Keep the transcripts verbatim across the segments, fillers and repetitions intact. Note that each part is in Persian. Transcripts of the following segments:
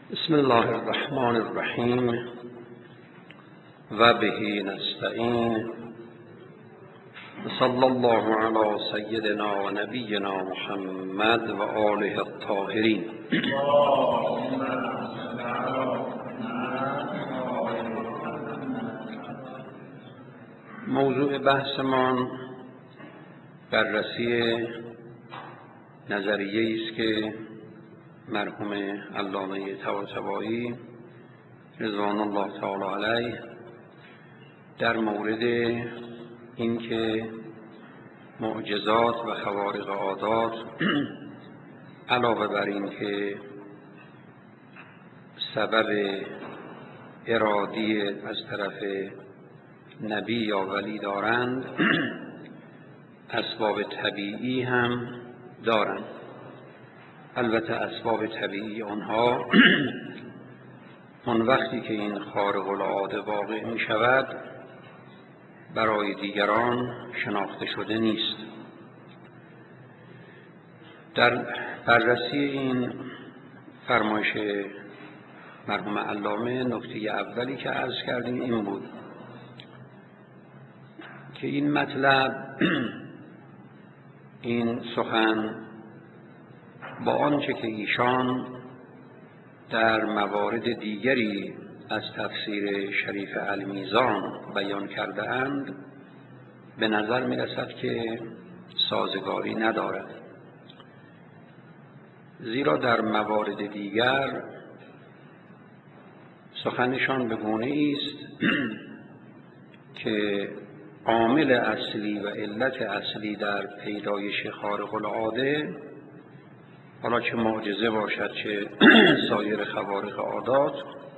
بسم الله الرحمن الرحیم و به نستعین. صلی الله علی سیدنا و نبینا محمد و آله الطاهرین. موضوع بحثمان بررسی نظریه‌ای است که مرحوم علامه طباطبایی رضوان الله تعالی علیه در مورد اینکه معجزات و خوارق عادات علاوه بر این که سبب ارادی از طرف نبی یا ولی دارند، اسباب طبیعی هم دارند. البته اسباب طبیعی آنها اون وقتی که این خارق العاده واقع می شود برای دیگران شناخته شده نیست. در بررسی این فرمایش مرحوم علامه نکته اولی که عرض کردیم این بود که این مطلب این سخن با آنچه که ایشان در موارد دیگری از تفسیر شریف المیزان بیان کرده اند به نظر می رسد که سازگاری ندارد، زیرا در موارد دیگر سخنشان به گونه است که عامل اصلی و علت اصلی در پیدایش خارق العاده، حالا چه معجزه باشد چه سایر خوارق عادات،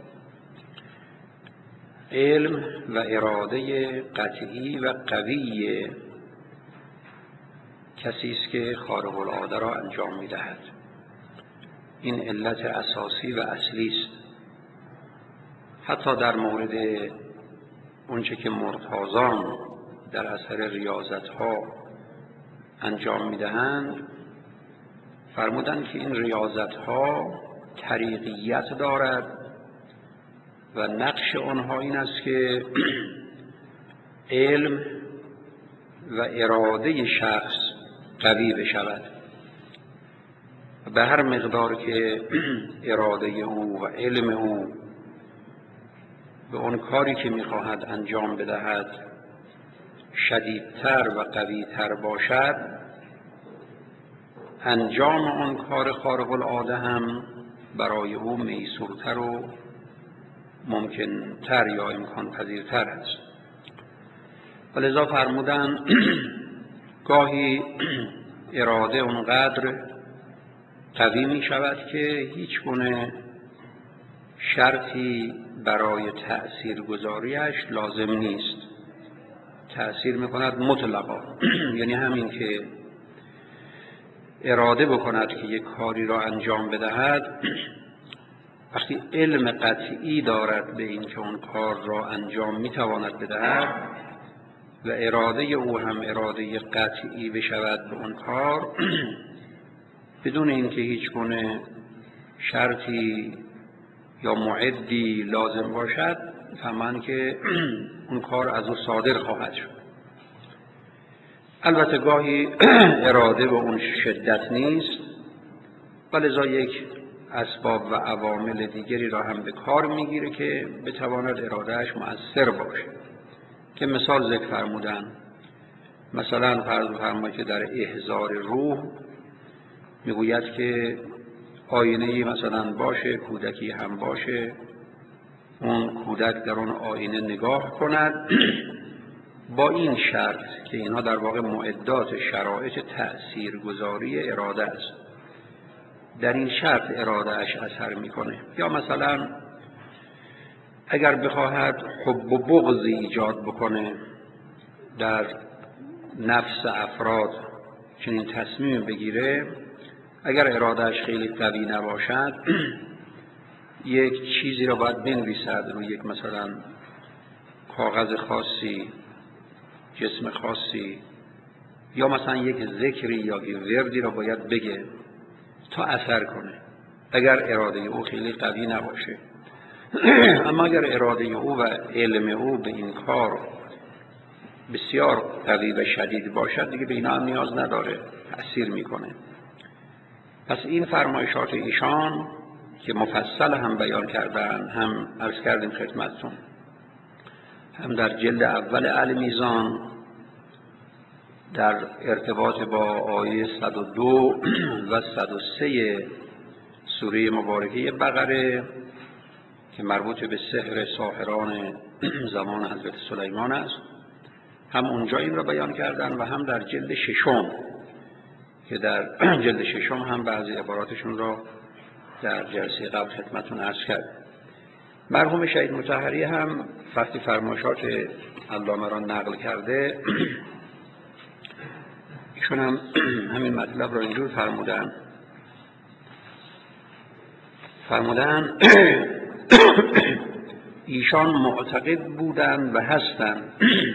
علم و اراده قطعی و قوی کسی است که خارق العاده را انجام می‌دهد. این علت اساسی و اصلی است. حتی در مورد اونچه که مرتازان در اثر ریاضت‌ها انجام می‌دهند فرمودند که این ریاضت‌ها طریقیت دارد و نقش آنها این است که علم و اراده شخص قوی بشود. به هر مقدار که اراده او و علم او به اون کاری که می‌خواهد انجام بدهد شدیدتر و قوی‌تر باشد، انجام آن کار خارق العاده هم برای او میسورتر و ممکنتر یا امکان پذیرتر است. ولذا فرمودن گاهی اراده اونقدر قوی می شود که هیچ گونه شرطی برای تأثیر گذاریش لازم نیست. تأثیر می کند مطلقا یعنی همین که اراده بکند که یک کاری را انجام بدهد، وقتی علم قطعی دارد به این که اون کار را انجام میتواند بدهد و اراده او هم اراده قطعی بشود به اون کار، بدون اینکه هیچ گونه شرطی یا معدی لازم باشد، فهمند که اون کار از او صادر خواهد شد. البته گاهی اراده به اون شدت نیست، ولذا یک اسباب و عوامل دیگری را هم به کار میگیره که بتواند ارادهش مؤثر باشه، که مثال ذکر فرمودن. مثلا فرض فرمایید که در احضار روح میگوید که آینه‌ای مثلا باشه، کودکی هم باشه، اون کودک در اون آینه نگاه کند با این شرط که اینها در واقع معدات شرایط تأثیرگذاری اراده است، در این شرط اراده اش اثر میکنه. یا مثلا اگر بخواهد حب و بغضی ایجاد بکنه در نفس افراد، چنین تصمیم بگیره، اگر اراده اش خیلی قوی نباشد یک چیزی را باید بنویسد روی یک مثلا کاغذ خاصی، جسم خاصی، یا مثلا یک ذکری یا یک وردی را باید بگه تا اثر کنه. اگر اراده او خیلی قوی نباشه. اما اگر اراده او و علم او به این کار بسیار قوی و شدید باشد دیگه به اینا هم نیاز نداره، تأثیر میکنه. پس این فرمایشات ایشان که مفصل هم بیان کردن، هم عرض کردیم خدمتتون، هم در جلد اول المیزان در ارتباط با آیه صد و دو و صد و سه سوره مبارکه بقره که مربوط به سحر ساحران زمان حضرت سلیمان است، هم اونجا این را بیان کردن و هم در جلد ششم که در جلد ششم هم بعضی عباراتشون را در جلسه قبل خدمتتون عرض کرد. مرحوم شهید مطهری هم وقتی فرمایشات علامه را نقل کرده ایشون هم همین مطلب را اینجور فرمودن فرمودن ایشان معتقد بودند و هستند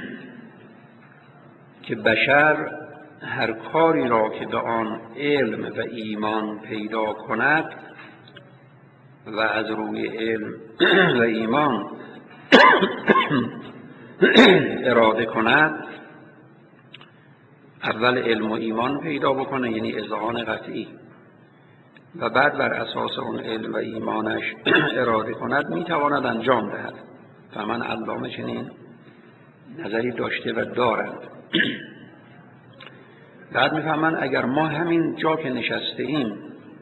که بشر هر کاری را که به آن علم و ایمان پیدا کند و از روی علم و ایمان اراده کند، اول علم و ایمان پیدا بکنه، یعنی اذعان قطعی، و بعد بر اساس اون علم و ایمانش اراده کند، میتواند انجام دهد. و من علامه چنین نظری داشته و دارند. بعد میفهمن اگر ما همین جا که نشسته ایم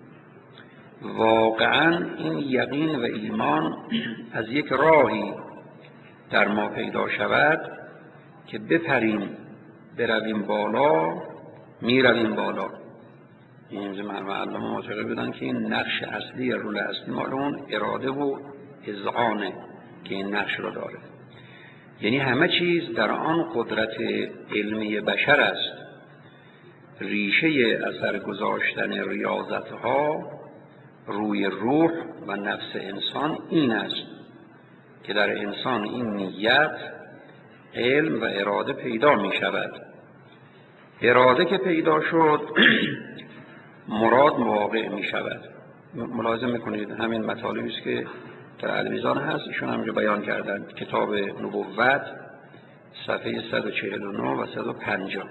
واقعا این یقین و ایمان از یک راهی در ما پیدا شود که بپریم برویم بالا، میرویم بالا. این علامه معتقد بودن که این نقش اصلی رول اصلی مال اون اراده و اذعانه که این نقش رو داره. یعنی همه چیز در آن قدرت علمی بشر است. ریشه اثر گذاشتن ریاضتها روی روح و نفس انسان این است که در انسان این نیت، علم و اراده پیدا می شود. اراده که پیدا شد مراد واقع می شود. ملاحظه میکنید همین مطالبی است که در المیزان هست، ایشون همینجا بیان کردن. کتاب نبوت صفحه صد و چهل و نه و صد و پنجاه.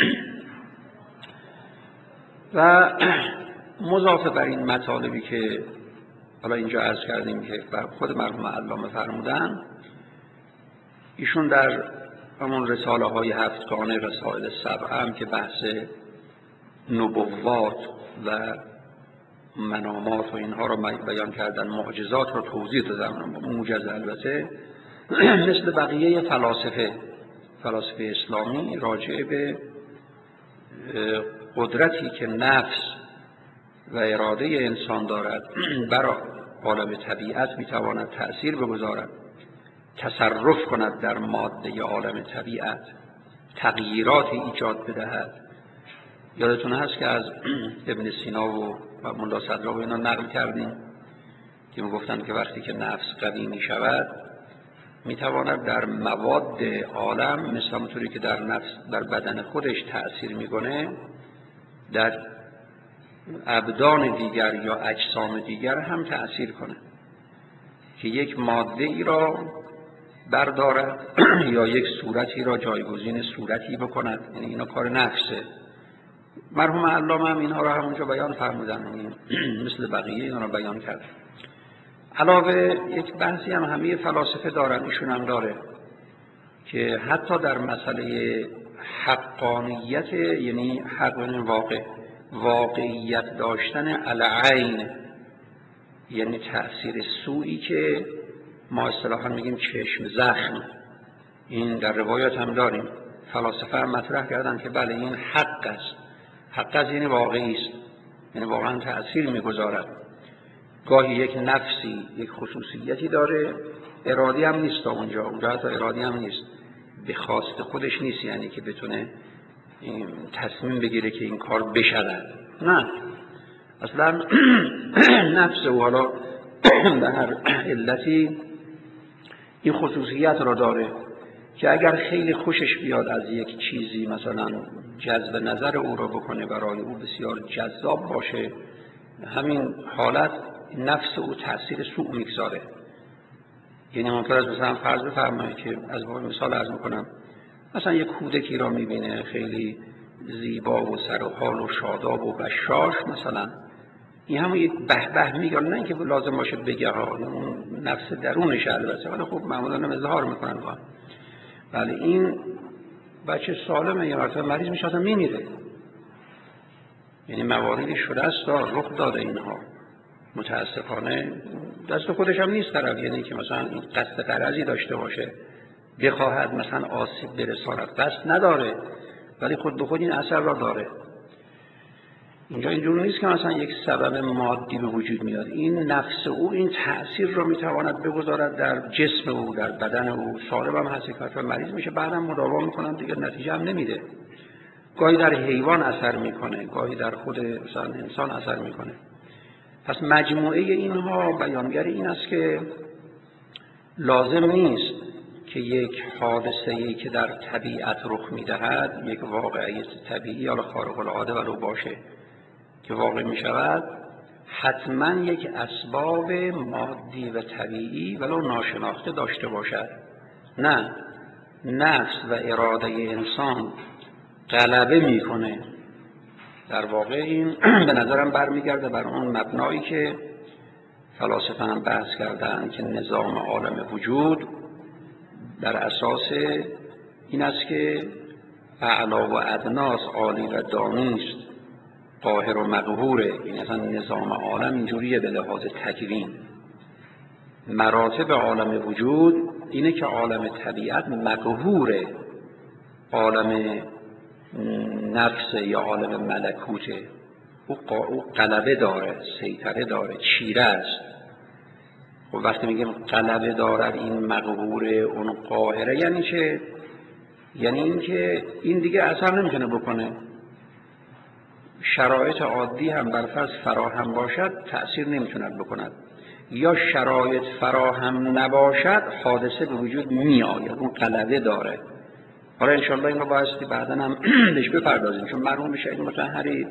و مضافه بر این مطالبی که حالا اینجا عرض کردیم که خود مرحوم علامه فرمودن، ایشون در همون رساله های هفتگانه رسائل سبع هم که بحث نبوات و منامات و اینها رو بیان کردن، معجزات رو توضیح دادن موجز، البته مثل بقیه فلاسفه فلاسفه اسلامی راجع به قدرتی که نفس و اراده انسان دارد بر عالم طبیعت میتواند تأثیر بگذارد، تصرف کند در ماده عالم طبیعت، تغییراتی ایجاد بدهد. یادتون هست که از ابن سینا و ملا صدرا و اینا نقل کردیم که میگفتن که وقتی که نفس قوی می شود میتواند در مواد عالم مثل همونطوری که در نفس در بدن خودش تأثیر میکنه در ابدان دیگر یا اجسام دیگر هم تأثیر کنه، که یک ماده ای را بردارد یا یک صورتی را جایگزین صورتی بکند. یعنی اینا کار نفسه. مرحوم علامه هم اینها را همونجا بیان فرمودن، مثل بقیه اینا را بیان کرد. علاوه یک بحثی هم همه فلاسفه دارن، ایشون هم داره، که حتی در مسئله حقانیت، یعنی حق و واقع، واقعیت داشتن العین، یعنی تأثیر سوئی که ما اصطلاحاً میگیم چشم زخم، این در روایات هم داریم. فلاسفه هم مطرح کردن که بله این حق است. حق است یعنی واقعی است، یعنی واقعا تأثیر میگذارد. گاهی یک نفسی یک خصوصیتی داره، ارادی هم نیست، اونجا اونجا حتی ارادی هم نیست، به خواست خودش نیست، یعنی که بتونه تصمیم بگیره که این کار بشود. نه، اصلا نفس او حالا به هر علتی این خصوصیت را داره که اگر خیلی خوشش بیاد از یک چیزی، مثلا جذب نظر او را بکنه، برای او بسیار جذاب باشه، همین حالت نفس او تأثیر سوء میگذاره. یعنی ممکن است مثلا فرض بفرمایید که از واقع مثال عرض میکنم، مثلا یک کودکی را میبینه خیلی زیبا و سر و حال و شاداب و بشاش، مثلا این همون یک به به میگه، نه اینکه لازم باشه بگه ها، اون نفس درونش البته، ولی خب معمولا هم اظهار میکنن با. ولی این بچه سالمه، یه مرتبه مریض میشه اصلا میمیره. یعنی مواردی شده است، رخ داده اینها متاسفانه. دست خودش هم نیست طرف، یعنی که مثلا این قصد غرضی داشته باشه بخواهد مثلا آسیب برساند، قصد نداره ولی خود به خود این اثر را داره. اینجا اینجور نیست که مثلا یک سبب مادی به وجود میاد، این نفس او این تأثیر را میتواند بگذارد در جسم او، در بدن او. سالم هم هست که مریض میشه بعدم مداوا میکنن دیگه نتیجه هم نمیده. گاهی در حیوان اثر میکنه، گاهی در خود مثلا انسان اثر میکنه. پس مجموعه اینها بیانگر این است که لازم نیست که یک حادثه‌ای که در طبیعت رخ میدهد، یک واقعیت طبیعی یا خارق العاده ولو باشه که واقع میشود، حتما یک اسباب مادی و طبیعی ولو ناشناخته داشته باشد. نه، نفس و اراده انسان غلبه میکنه. در واقع این به نظرم برمیگرده بر اون مبنایی که فلاسفه هم بحث کردن که نظام عالم وجود در اساس این است که اعلا و ادناس، عالی و دانیست، قاهر و مقهوره. این اصلا نظام عالم اینجوریه به لحاظ تکوین. مراتب عالم وجود اینه که عالم طبیعت مقهوره، عالم نفس یا عالم ملکوته، او غلبه داره، سیطره داره، چیره است. و وقتی میگیم غلبه دارد این مقهوره اون قاهره، یعنی چه؟ یعنی این که این دیگه اثر نمیتونه بکنه. شرایط عادی هم بر فرض فراهم باشد تأثیر نمیتونه بکند، یا شرایط فراهم نباشد حادثه به وجود می آید، اون غلبه داره. حالا انشاءالله این رو بایستی بعدا هم بهش بپردازیم، چون مرحوم شیخ مطهری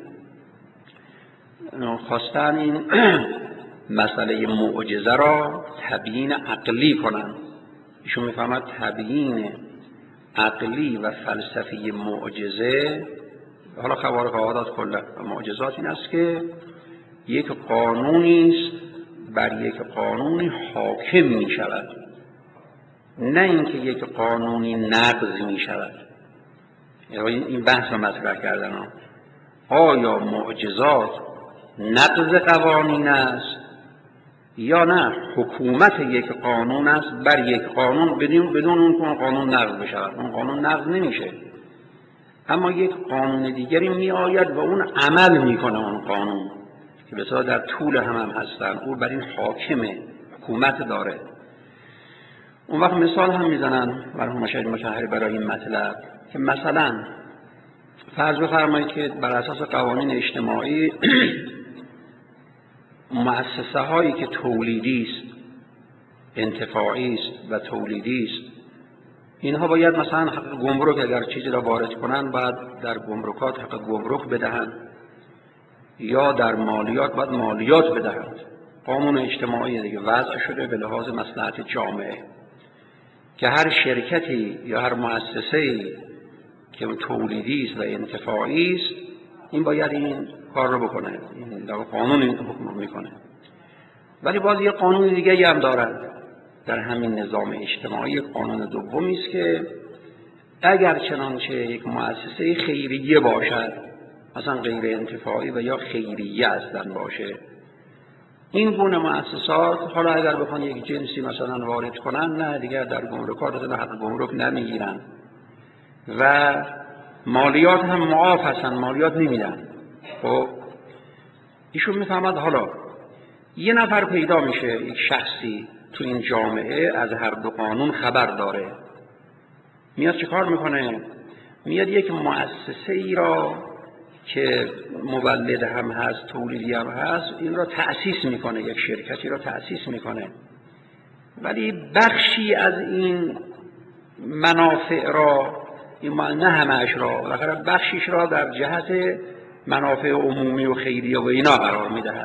خواستن این مسئله معجزه را تبیین عقلی کنن. ایشون میفهمد تبیین عقلی و فلسفی معجزه، حالا خوارق عادات کلا معجزات، این است که یک قانونی است بر یک قانونی حاکم می شود، نه اینکه یک قانونی نقض می شود. این بحث رو مطرح کردن ها. آیا معجزات نقض قوانین است یا نه حکومت یک قانون است بر یک قانون بدون بدون اون که قانون نقض بشود؟ اون قانون نقض نمیشه، اما یک قانون دیگری می آید و اون عمل میکنه، اون قانون که بسیار در طول هم هم هستن، او بر این حاکمه، حکومت داره. اون وقت مثال هم میزنن مرحوم شیخ مطهری برای این مطلب که مثلا فرض بفرمایید که بر اساس قوانین اجتماعی مؤسسه هایی که تولیدی است، انتفاعی است و تولیدی است، اینها باید مثلا حق گمرک اگر چیزی را وارد کنن باید در گمرکات حق گمرک بدهند، یا در مالیات باید مالیات بدهند. قانون اجتماعی دیگه وضع شده به لحاظ مصلحت جامعه که هر شرکتی یا هر مؤسسه‌ای که تولیدی است و انتفاعی است این باید این کار رو بکنه، این در قانون این حکم میکنه. ولی باز یه قانون دیگه هم دارن در همین نظام اجتماعی، قانون دومی است که اگر چنانچه یک مؤسسه خیریه باشد، مثلا غیر انتفاعی و یا خیریه اصلا باشه، این گونه مؤسسات حالا اگر بخوان یک جنسی مثلا وارد کنن، نه دیگر در گمرکات اصلا حق گمرک نمیگیرن و مالیات هم معاف هستن، مالیات نمیدن. خب ایشون میفهمد حالا یه نفر پیدا میشه، یک شخصی تو این جامعه از هر دو قانون خبر داره، میاد چه کار میکنه؟ میاد یک مؤسسه ای را که مولد هم هست تولیدی هم هست این را تأسیس میکنه، یک شرکتی را تأسیس میکنه، ولی بخشی از این منافع را، این نه همه‌اش را، بخشیش را در جهت منافع عمومی و خیریه و اینا قرار میدهد.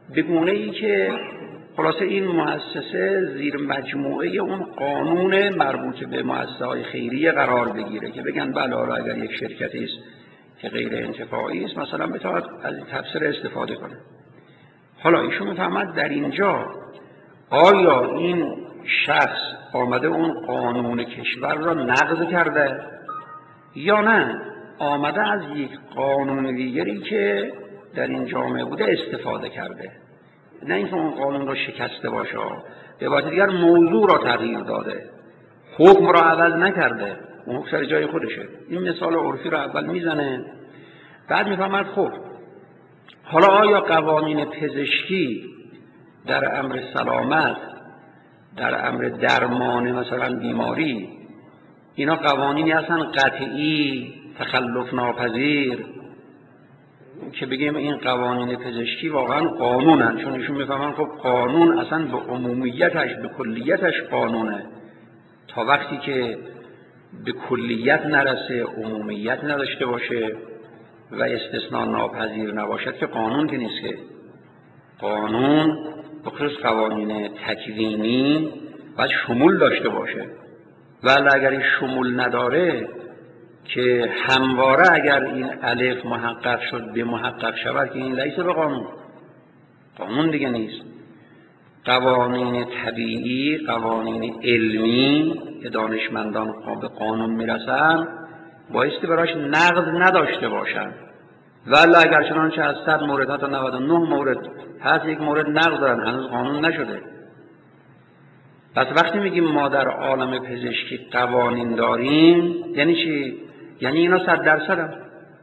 به گونه ای که خلاصه این مؤسسه زیر مجموعه اون قانون مربوط به مؤسسه های خیریه قرار بگیره که بگن بله حالا اگر یک شرکتی است که غیر انتفاعی است مثلا بتواند از این تبصره استفاده کنه. حالا ایشون میفهمد در اینجا آیا این شخص آمده اون قانون کشور را نقض کرده یا نه آمده از یک قانون دیگری که در این جامعه بوده استفاده کرده، نه اینکه اون قانون را شکسته باشه، به عبارت دیگر موضوع را تغییر داده، حکم را عوض نکرده، اون حکم سر جای خودشه. این مثال عرفی را اول میزنه، بعد میفهمد خب حالا آیا قوانین پزشکی در امر سلامت، در امر درمان مثلا بیماری، اینا قوانینی هستن قطعی تخلف ناپذیر که بگیم این قوانین پزشکی واقعا قانونن؟ چون ایشون میفهمن خب قانون اصلا به عمومیتش به کلیتش قانونه، تا وقتی که به کلیت نرسه عمومیت نداشته باشه و استثناء ناپذیر نباشد که قانون که نیست. که قانون بخصوص قوانین تکوینی باید شمول داشته باشه، ولی اگر این شمول نداره که همواره اگر این الف محقق شد به محقق شود که این لیس به قانون، قانون دیگه نیست. قوانین طبیعی، قوانین علمی که دانشمندان به قانون میرسن بایستی براش نقض نداشته باشن، ولی اگر چنانچه از صد مورد تا نود و نه مورد هست یک مورد نقض دارن، هنوز قانون نشده. پس وقتی میگیم ما در عالم پزشکی قوانین داریم یعنی چی؟ یعنی اینا صد درصد هم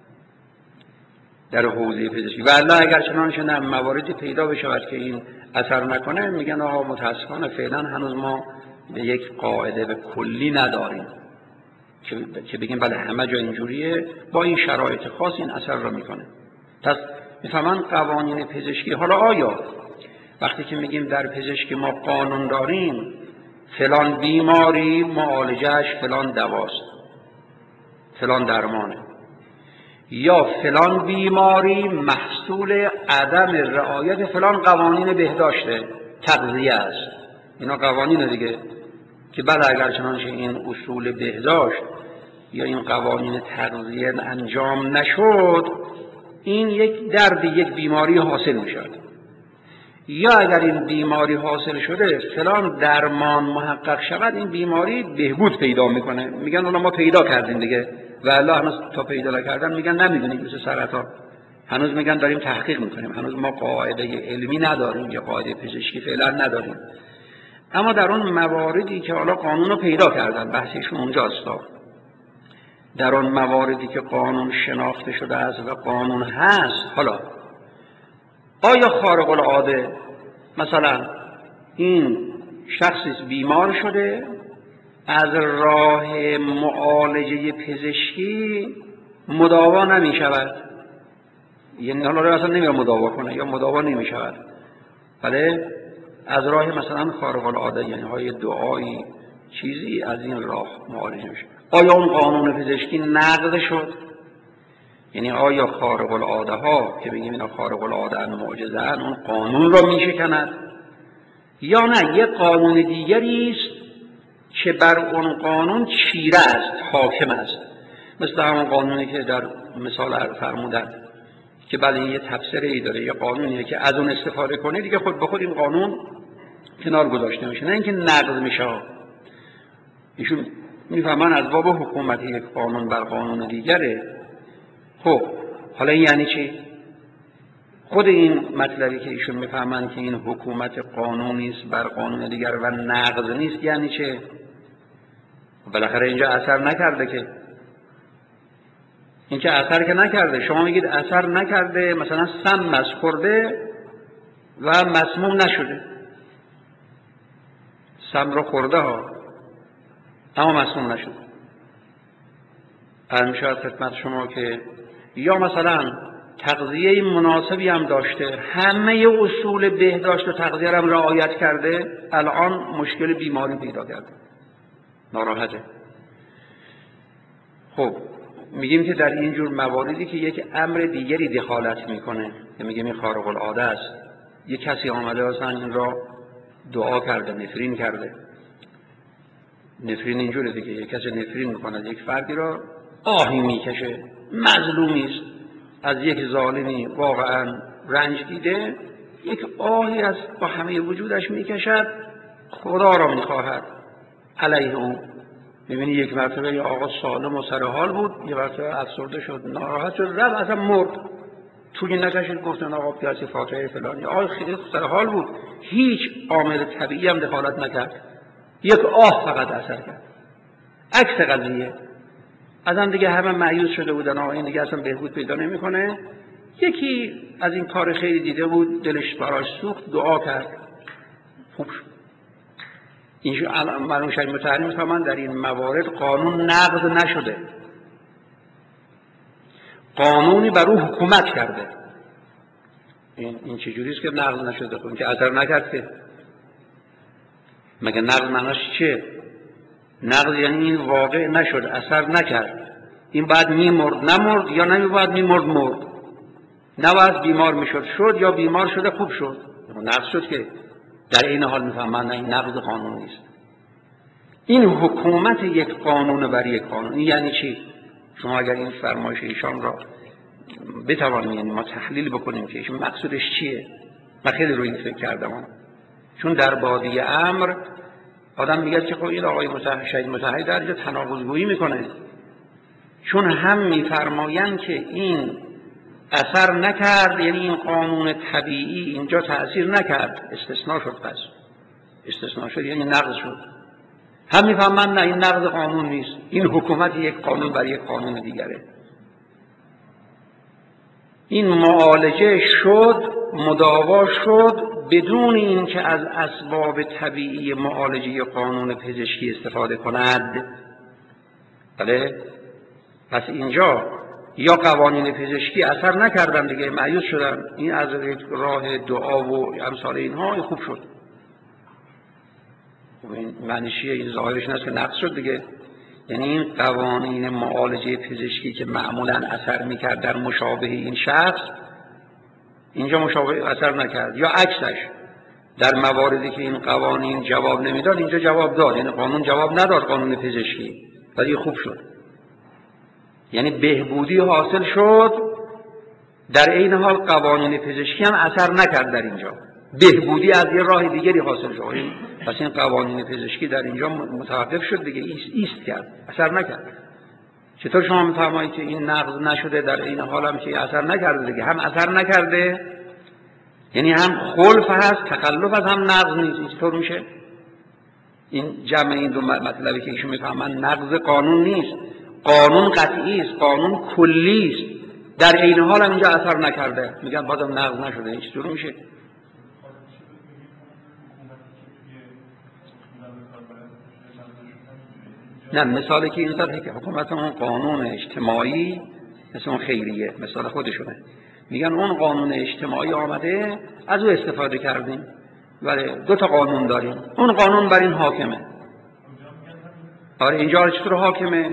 در حوزه پزشکی، ولی اگر چنانچه نه مواردی پیدا بشود که این اثر نکنه میگن آها متاسفانه فعلا هنوز ما به یک قاعده به کلی نداریم که بگیم بله همه جا اینجوریه، با این شرایط خاص این اثر را میکنه. پس میفهمن قوانین پزشکی. حالا آیا وقتی که میگیم در پزشکی ما قانون داریم فلان بیماری معالجهش فلان دواست، فلان درمانه، یا فلان بیماری محصول عدم رعایت فلان قوانین بهداشته تغذیه است، اینا قوانین دیگه که بله اگر چنانچه این اصول بهداشت یا این قوانین تغذیه انجام نشد این یک درد یک بیماری حاصل میشد، یا اگر این بیماری حاصل شده فلان درمان محقق شود این بیماری بهبود پیدا میکنه، میگن حالا ما پیدا کردیم دیگه، و الله هنوز تا پیدا نکردن میگن نمیدونیم، مثل سرطان هنوز میگن داریم تحقیق میکنیم، هنوز ما قاعده علمی نداریم یا قاعده پزشکی فعلا نداریم. اما در اون مواردی که حالا قانون رو پیدا کردن، بحثشون اونجاست، در اون مواردی که قانون شناخته شده است و قانون هست، حالا آیا خارق العاده مثلا این شخصی بیمار شده از راه معالجه پزشکی مداوا نمی شود، یعنی حالا اصلا نمیره مداوا کنه یا مداوا نمی شود، بله از راه مثلا خارق العاده یعنی های دعایی چیزی از این راه معالجه میشه، آیا اون قانون پزشکی نقض شد؟ یعنی آیا خارق العاده ها که بگیم اینا خارق العاده ان معجزه ان اون قانون را میشکند یا نه یک قانون دیگری است که بر اون قانون چیره است، حاکم است، مثل همون قانونی که در مثال فرمودن که بله یه تفسیری ای داره، یه قانونیه که از اون استفاده کنه دیگه خود به خود این قانون کنار گذاشته میشه، نه اینکه نقض میشه. ایشون میفهمن از باب حکومت یک قانون بر قانون دیگره. خب حالا این یعنی چی؟ خود این مطلبی که ایشون میفهمن که این حکومت قانونی است بر قانون دیگر و نقض نیست یعنی چه؟ بالاخره اینجا اثر نکرده که، این که اثر که نکرده، شما میگید اثر نکرده، مثلا سم مس خورده و مسموم نشده، سم رو خورده ها اما مسموم نشده. الان شاید خدمت شما که یا مثلا تغذیه مناسبی هم داشته، همه اصول بهداشت و تغذیه هم رعایت کرده، الان مشکل بیماری پیدا کرده، ناراحته. خب میگیم که در این جور مواردی که یک امر دیگری دخالت میکنه که میگیم این خارق العاده است، یه کسی آمده اصلا این را دعا کرده، نفرین کرده. نفرین اینجوره دیگه، یک کسی نفرین میکنه یک فردی را، آهی میکشه، مظلومی است، از یک ظالمی واقعا رنج دیده، یک آهی از با همه وجودش میکشد، خدا را میخواهد علیه اون. میبینی یک مرتبه یه آقا سالم و سر حال بود، یه مرتبه افسرده شد، ناراحت شد، رفت اصلا مرد. طولی نکشید گفتن آقا بیاسی فاتحه فلانی. آقا خیلی سر حال بود، هیچ عامل طبیعی هم دخالت نکرد، یک آه فقط اثر کرد. عکس قضیه. اصلا دیگه همه مایوس شده بودن، آقا این دیگه اصلا بهبود پیدا نمیکنه. یکی از این کار خیلی دیده بود، دلش براش سوخت، دعا کرد، خوب شد. این مرحوم شهید مطهری میفهمن در این موارد قانون نقض نشده، قانونی بر او حکومت کرده. این این چجوری است که نقض نشده؟ خب که اثر نکرد که. مگه نقض معناش چیه؟ نقض یعنی این واقع نشد، اثر نکرد. این بعد میمرد نمرد، یا نمی بعد میمرد مرد. نباید بیمار میشد شد، یا بیمار شده خوب شد. نقض شد که. در این حال میفهمن این نقض قانون نیست. این حکومت یک قانون بر یک قانون. این یعنی چی؟ شما اگر این فرمایش ایشان را بتوانیم، یعنی ما تحلیل بکنیم که ایشان مقصودش چیه. من خیلی روی این فکر کردم، چون در بادی امر آدم میگه که خب این آقای شهید مطهری در اینجا تناقض‌گویی میکنه، چون هم میفرمایند که این اثر نکرد، یعنی این قانون طبیعی اینجا تأثیر نکرد، استثناء شد. پس استثناء شد یعنی نقض شد. هم میفهمن نه، این نقض قانون نیست، این حکومت یک قانون بر یک قانون دیگره. این معالجه شد، مداوا شد، بدون اینکه از اسباب طبیعی معالجه قانون پزشکی استفاده کند. بله؟ پس اینجا یا قوانین پزشکی اثر نکردن دیگه، مایوس شدن، این از راه دعا و امثال اینها خوب شد. این معنی چیه؟ این ظاهرش این است که نقض شد دیگه. یعنی این قوانین معالجه پزشکی که معمولا اثر میکرد در مشابه این شخص، اینجا مشابه اثر نکرد، یا عکسش در مواردی که این قوانین جواب نمیداد اینجا جواب داد. یعنی قانون جواب نداد، قانون پزشکی، ولی خوب شد. یعنی بهبودی حاصل شد، در این حال قوانین پزشکی هم اثر نکرد در اینجا، بهبودی از یه راه دیگری حاصل شد. پس این قوانین پزشکی در اینجا متوقف شد دیگه، ایست, ایست کرد، اثر نکرد. چطور شما میفرمایید که این نقض نشده در این حال هم که اثر نکرده دیگه؟ هم اثر نکرده یعنی هم خلف هست، تخلف هست، هم نقض نیست. چطور میشه؟ این جمع این دو مطلبی که ایشون میفهمن نقض قانون نیست، قانون قطعی است، قانون کلی است، در این حال هم اینجا اثر نکرده، میگن بازم نقض نشده. چطور میشه؟ نه، مثالی که این سطحی که حکومت اون قانون اجتماعی مثل اون خیریه، مثال خودشونه، میگن اون قانون اجتماعی آمده از او استفاده کردیم، ولی دو تا قانون داریم، اون قانون بر این حاکمه. آره اینجا چطور حاکمه؟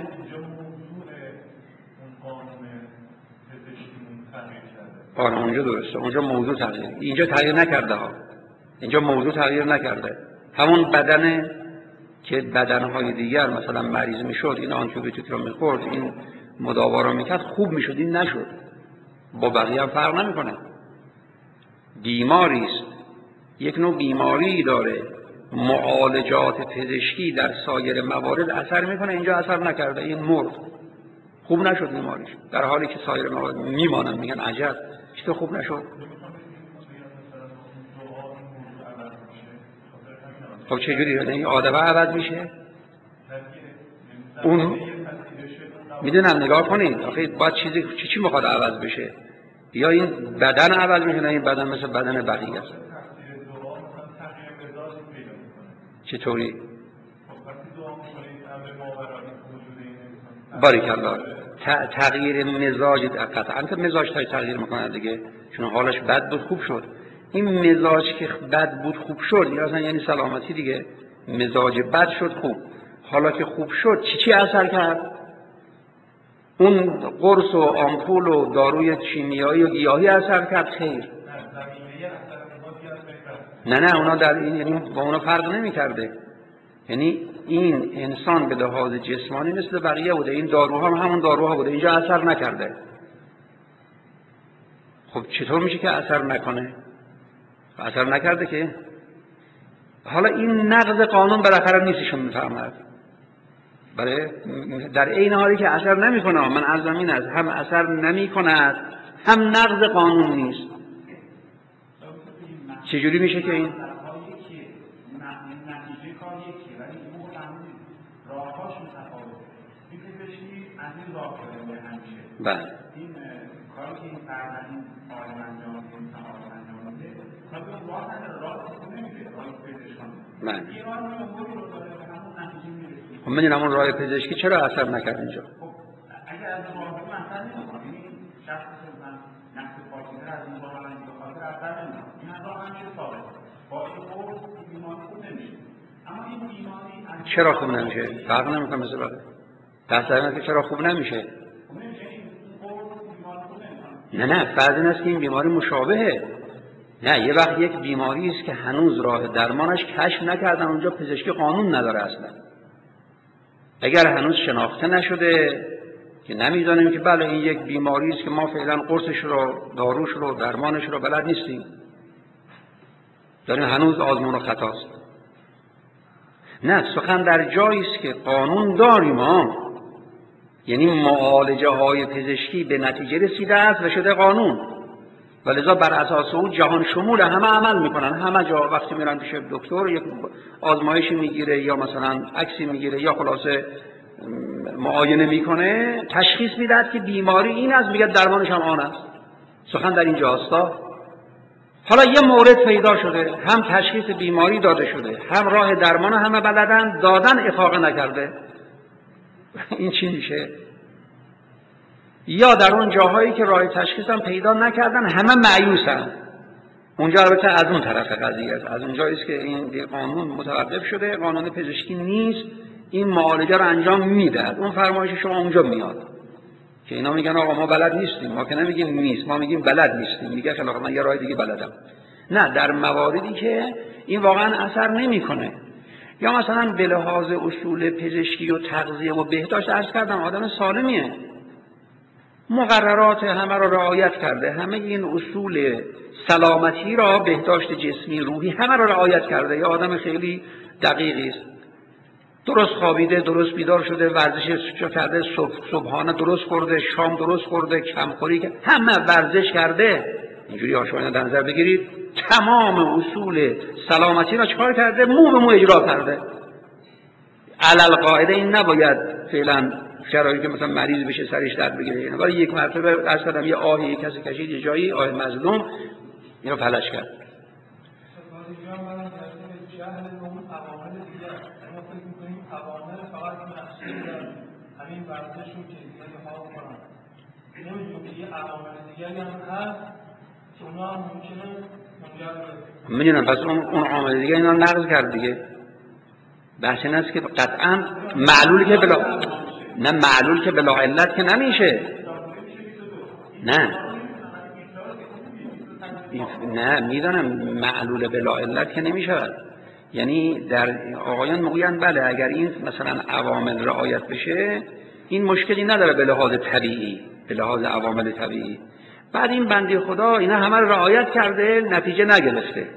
آره اونجا درسته، اونجا موضوع تغییر، اینجا تغییر نکرده ها، اینجا موضوع تغییر نکرده. همون بدنه که بدنهای دیگر مثلا مریض میشد، این آنتیبیوتیک رو میخورد، این مداوا رو میکرد، خوب میشد، این نشد. با بقیه هم فرق نمیکنه. بیماری است، یک نوع بیماری داره، معالجات پزشکی در سایر موارد اثر میکنه، اینجا اثر نکرده، این مرد، خوب نشد بیماریش، در حالی که سایر موارد میمانن. میگن عجب چطور خوب نشد؟ خب چجوری؟ این آدمه عوض میشه؟ اون میدونم، نگاه کنید آخه باید چیزی چی چی میخواد عوض بشه؟ یا این بدن عوض میشه، نه این بدن مثل بدن بقیه است. چطوری؟ باریکالله. تغییر مزاج قطعا که مزاج تغییر میکنه دیگه، چون حالش بد بود خوب شد. این مزاج که بد بود خوب شد، این اصلا یعنی سلامتی دیگه. مزاج بد شد خوب، حالا که خوب شد چی چی اثر کرد؟ اون قرص و آمپول و داروی شیمیایی و گیاهی اثر کرد؟ خیر. نه نه اونا در این یعنی با اونا فرق نمی‌کرده. یعنی این انسان به لحاظ جسمانی مثل بقیه بوده، این داروها هم همون داروها بوده، اینجا اثر نکرده. خب چطور میشه که اثر نکنه؟ اثر نکرده که. حالا این نقض قانون بالاخره نیستشون میفهمد. برای در عین حالی که اثر نمیکنه، من از زمین است هم اثر نمیکند هم نقض قانون نیست. چجوری میشه که این بله این کاری که این فرد این عالم انجام میده، این عالم انجام میده، کاری راه نداره، راه نمیده، راه پزشکان. بله. یه راه نمیده رو داره به همون نتیجه میرسه. خب میدونم اون راه پزشکی چرا اثر نکرد اینجا؟ خب اگر از راه رو اثر نمیکنه، این شخص من نقص پاکیزه از این راه من به خاطر اثر نمیکنه. این راه همیشه ثابت. با این قرص بیماری خوب نمیشه. اما این بیماری چرا خوب نمیشه؟ فرق نمیکنه مثل بقیه. بحث در اینه که چرا خوب نمیشه. نه نه فرض این است که این بیماری مشابهه. نه یه وقت یک بیماری است که هنوز راه درمانش کشف نکردن، اونجا پزشکی قانون نداره اصلا. اگر هنوز شناخته نشده که نمیدونیم که بله این یک بیماری است که ما فعلا قرصش رو، داروش رو، درمانش رو بلد نیستیم، داریم هنوز آزمون و خطاست. نه سخن در جایی است که قانون داریم ما، یعنی معالجه های پزشکی به نتیجه رسیده است و شده قانون، ولذا بر اساس او جهان شمول همه عمل میکنن. همه جا وقتی میرن پیش دکتر یک آزمایشی میگیره یا مثلا عکسی میگیره یا خلاصه معاینه میکنه، تشخیص میدهد که بیماری این است، میگه درمانش هم آن است. سخن در این جاستا. حالا یه مورد پیدا شده، هم تشخیص بیماری داده شده، هم راه درمان همه بلدن، دادن افاقه نکرده. این چی میشه؟ یا در اون جاهایی که راه تشخیص هم پیدا نکردن همه مایوسن. اونجا البته از اون طرف قضیه است، از اونجایی است که این قانون متوقف شده، قانون پزشکی نیست، این معالجه رو انجام میده. اون فرمایش شما اونجا میاد که اینا میگن آقا ما بلد نیستیم. ما که نمیگیم نیست، ما میگیم بلد نیستیم. میگه خلاص من یه راه دیگه بلدم. نه در مواردی که این واقعا اثر نمیکنه، یا مثلا به لحاظ اصول پزشکی و تغذیه و بهداشت عرض کردم آدم سالمیه، مقررات همه را رعایت کرده، همه این اصول سلامتی را، بهداشت جسمی روحی همه را رعایت کرده، یا آدم خیلی دقیقی است، درست خوابیده، درست بیدار شده، ورزش کرده، صبح صبحانه درست خورده، شام درست خورده، کمخوری کرده، همه ورزش کرده. اینجوری آشوانه در نظر بگیرید تمام اصول سلامتی را چکار کرده؟ مو به مو اجرا کرده. علل قاعده این نباید فعلا شرایطی که مثلا مریض بشه سرش درد بگیره، یعنی ولی یک مرتبه از کردم یه آهی کسی کشید یه جایی، آه مظلوم، اینو فلش کرد. همین ورزش رو که دیگه ها کنن نمیدونم که یه عوامل دیگری هم هست که اونا هم ممکنه منجر به میدونم. پس اون اون عامل دیگه اینا نقض کرد دیگه. بحث این است که قطعا معلول که بلا نه معلول که بلا علت که نمیشه. نه نه میدونم معلول بلا علت که نمیشه. یعنی در آقایان میگویند بله اگر این مثلا عوامل رعایت بشه این مشکلی نداره به لحاظ طبیعی، به لحاظ عوامل طبیعی. بعد این بنده خدا اینا همه رو رعایت کرده نتیجه نگرفته،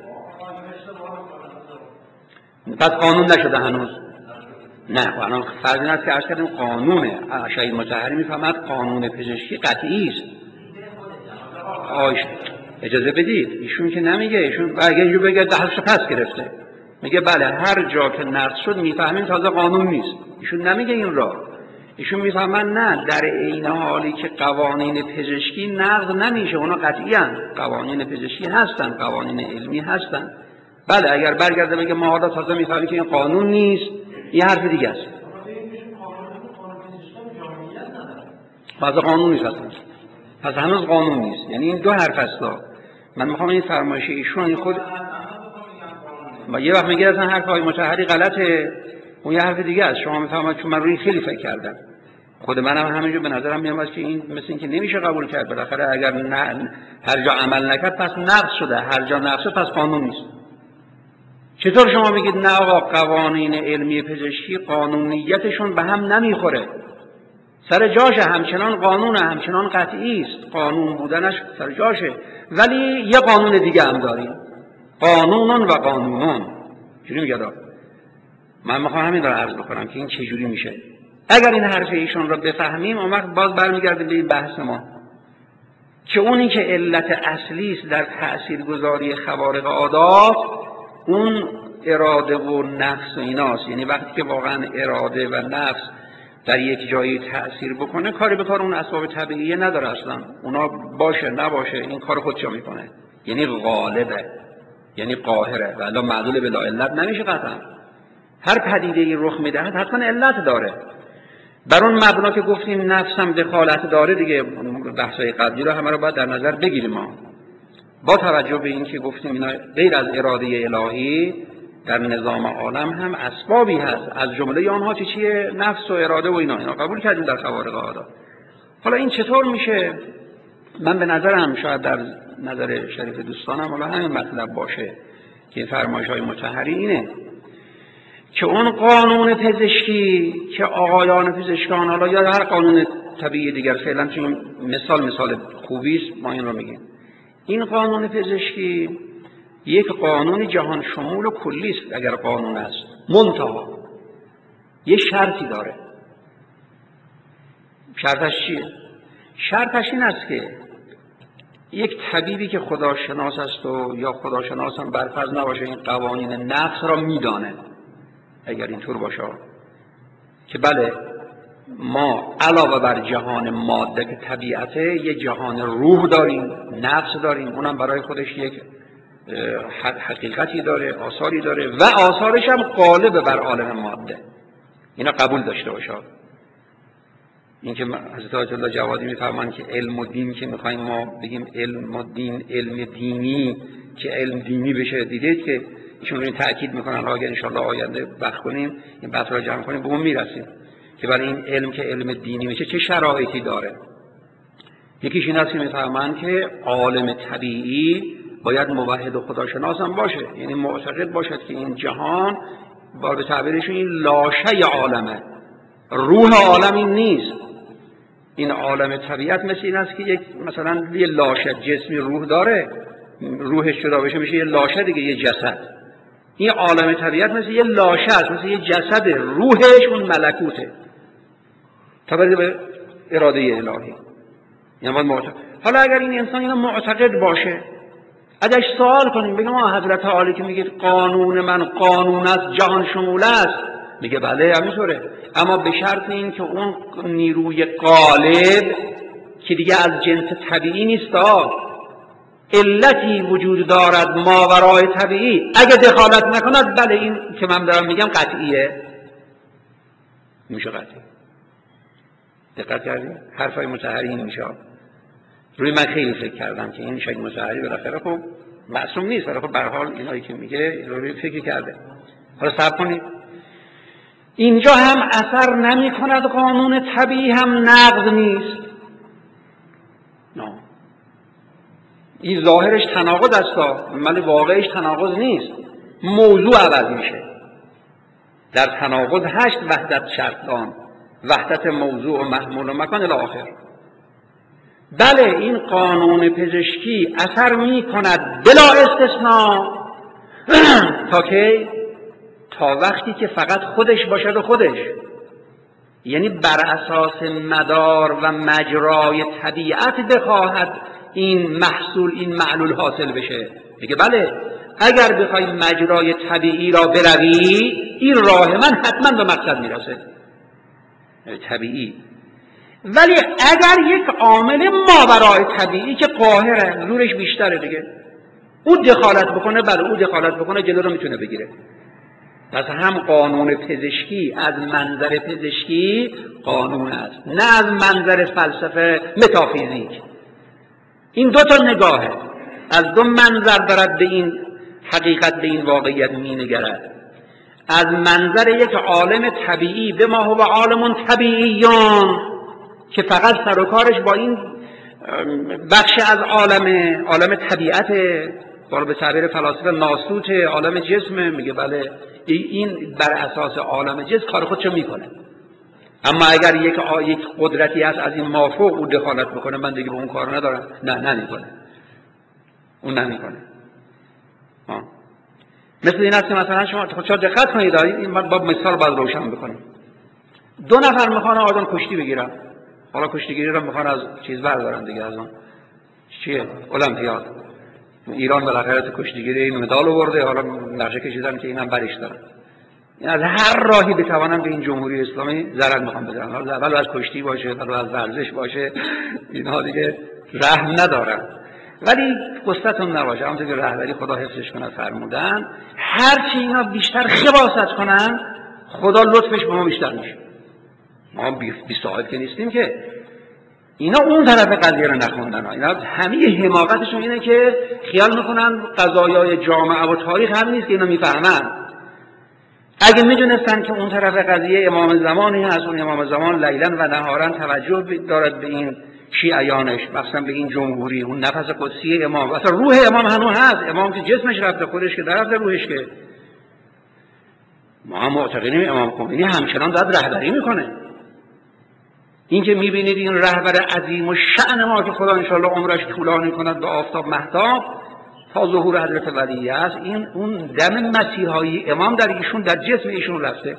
پس قانون نشده هنوز. نه قانون فرض این است که عرض کردیم قانونه. شهید مطهری میفهمد قانون پزشکی قطعی است. آیش اجازه بدید، ایشون که نمیگه، ایشون اگه اینجور بگه دهش پس گرفته، میگه بله هر جا که نقض شد میفهمیم تازه قانون نیست. ایشون نمیگه این را، ایشون میفهمن نه در عین حالی که قوانین پزشکی نقض نمیشه، اونا قطعی هستند، قوانین پزشکی هستن، قوانین علمی هستن. بله اگر برگرده بگه ما حالا تازه میفهمیم که این قانون نیست، این حرف دیگه است. پس قانون نیست اصلا. پس هنوز قانون نیست. یعنی این دو حرف است. من میخوام این فرمایش ایشون این خود ما یه وقت میگه اصلا حرف های مطهری غلطه، اون یه حرف دیگه است. شما میفهمید چون من روی خیلی فکر کردم، خود منم همینجور به نظرم میاد که این مثل این که نمیشه قبول کرد. بالاخره اگر نه هر جا عمل نکرد پس نقض شده، هر جا نقض شد پس قانون نیست. چطور شما میگید نه آقا قوانین علمی پزشکی قانونیتشون به هم نمیخوره؟ سر جاشه، همچنان قانونه، همچنان قطعی است، قانون بودنش سر جاشه، ولی یه قانون دیگه هم داریم، قانونون و قانونون. چجوری میگه؟ من میخوام همین رو عرض بکنم که این چجوری میشه. اگر این حرف ایشون رو بفهمیم اون وقت باز برمیگردیم به این بحث ما که اونی که علت اصلی است در تاثیرگذاری خوارق عادات اون اراده و نفس و ایناست. یعنی وقتی که واقعا اراده و نفس در یک جایی تأثیر بکنه، کاری به کار اون اسباب طبیعیه نداره اصلا، اونا باشه نباشه این کار خودشو میکنه، یعنی غالبه، یعنی قاهره، ولی معدول بلا علت نمیشه قطعا. هر پدیده ای رخ میدهد حتما علت داره. بر اون مبنا که گفتیم نفس هم دخالت داره دیگه، بحثای قبلی رو همه رو باید در نظر بگیریم ما. با توجه به این که گفتیم اینا غیر از اراده الهی در نظام عالم هم اسبابی هست، از جمله آنها چی چیه؟ نفس و اراده و اینا اینا قبول کردیم در خوارق عادات. حالا این چطور میشه؟ من به نظرم شاید در نظر شریف دوستانم حالا همین مطلب باشه که فرمایش‌های مطهری اینه که اون قانون پزشکی که آقایان پزشکان، حالا یا هر قانون طبیعی دیگر، فعلا چون مثال مثال خوبی است ما این رو میگیم، این قانون پزشکی یک قانون جهان شمول و کلی است اگر قانون است، منتها یه شرطی داره. شرطش چیه؟ شرطش این است که یک طبیبی که خداشناس است و یا خداشناس هم برفرض نباشه این قوانین نفس را میدانه، اگر اینطور باشه که بله ما علاوه بر جهان ماده که طبیعته یه جهان روح داریم، نفس داریم، اونم برای خودش یک حقیقتی داره، آثاری داره و آثارش هم غالب بر عالم ماده. اینا قبول داشته باشه. این که حضرت آیت الله جوادی میفرمان که علم و دین که میخوایم ما بگیم علم و دین، علم دینی که علم دینی بشه، دیدید که ایشون رو این تأکید میکنن، اگر انشاءالله آینده وقت کنیم این بحث رو جمع کنیم به اون میرسیم که برای این علم که علم دینی میشه چه شرایطی داره. یکیش این است که میفهمن که عالم طبیعی باید موحد و خداشناس هم باشه، یعنی معتقد باشد که این جهان با به تعبیرشون این لاشه عالمه، روح عالم این نیست. این عالم طبیعت مثل این است که یک مثلا یه لاشه جسمی روح داره، روحش جدا بشه میشه یه لاشه دیگه، یه جسد. این عالم طبیعت مثل یه لاشه است، مثل یه جسد، روحش اون ملکوته تبدیل به اراده الهی. یعنی معتقد. حالا اگر این انسان اینا معتقد باشه، ازش سوال کنیم بگم ما حضرت عالی که میگید قانون من قانون است، جهان شمول است، میگه بله همینطوره، اما به شرط این که اون نیروی غالب که دیگه از جنس طبیعی نیست، علتی وجود دارد ماورای طبیعی، اگه دخالت نکند بله این که من دارم میگم قطعیه، میشه قطعی. دقت کردید؟ حرفای مطهری این میشه. روی من خیلی فکر کردم که این شاید مطهری بالاخره خب معصوم نیست، ولی خب به هر حال اینایی که میگه روی فکر کرده. حالا صبر کنید، اینجا هم اثر نمی کند قانون طبیعی، هم نقض نیست. نه، این ظاهرش تناقض است ولی واقعش تناقض نیست، موضوع عوض میشه. در تناقض هشت وحدت شرط دان، وحدت موضوع و محمول و مکان الی آخر. بله این قانون پزشکی اثر می کند بلا استثناء تا که تا وقتی که فقط خودش باشد و خودش، یعنی بر اساس مدار و مجرای طبیعت بخواهد این محصول، این معلول حاصل بشه. میگه بله اگر بخوای مجرای طبیعی را بروی این راه من حتما به مقصد میرسه طبیعی. ولی اگر یک عامل ماورای طبیعی که قاهره، زورش بیشتره دیگه، او دخالت بکنه، بله او دخالت بکنه جلو رو میتونه بگیره. پس هم قانون پزشکی از منظر پزشکی قانون است، نه از منظر فلسفه متافیزیک. این دو تا نگاهه، از دو منظر دارد به این حقیقت، به این واقعیت می نگرد. از منظر یک عالم طبیعی به ما هو عالم طبیعیان که فقط سر و کارش با این بخش از عالم عالم طبیعت، بالا به تعبیر فلاسفه ناسوت عالم جسم، میگه بله این بر اساس عالم جسم کار خودشو میکنه. اما اگر یک یک قدرتی هست از این مافوق او دخالت بکنه، من دیگه به اون کار ندارم. نه نمیکنه، اون نمیکنه. ها مثل این است که مثلا شما خودشو دقت کنید، این من با مثال باید روشن بکنم. دو نفر میخوان آدم کشتی بگیرن، حالا کشتیگیری رو میخوان از چیز بردارن دیگه، از اون چیه المپیاد. ایران بالاخره تو کشتیگیری این مدال آورده، حالا نقشه کشیدن که اینم برش دارن. این از هر راهی بتوانن به این جمهوری اسلامی ضرر میخوان بزنن، حالا اول از کشتی باشه، بعد از ورزش باشه، اینها دیگه رحم ندارن. ولی قصتون نباشه، همونطور که رهبری خدا حفظش کنه فرمودن، هر چی اینا بیشتر خباثت کنن خدا لطفش به ما بیشتر میشه. ما بی صاحب که نیستیم که. اینا اون طرف قضیه رو نخوندن، اینا همه حماقتشون اینه که خیال میکنن قضایای جامعه و تاریخ همین نیست که اینا میفهمن. اگه میدونستن که اون طرف قضیه امام زمانی هست، اون امام زمان لیلا و نهارا توجه دارد به این شیعیانش، مثلا به این جمهوری، اون نفس قدسی امام، اصلا روح امام هنوز هست، امام که جسمش رفته، خودش که درفته، روحش که. ما هم معتقدیم امام خمینی همچنان داد رهبری میکنه. این که میبینید این رهبر عظیم و شأن ما که خدا انشاءالله عمرش طولانی کند به آفتاب مهتاب تا ظهور حضرت ولی است، این اون دم مسیحایی امام در ایشون، در جسم ایشون رفته.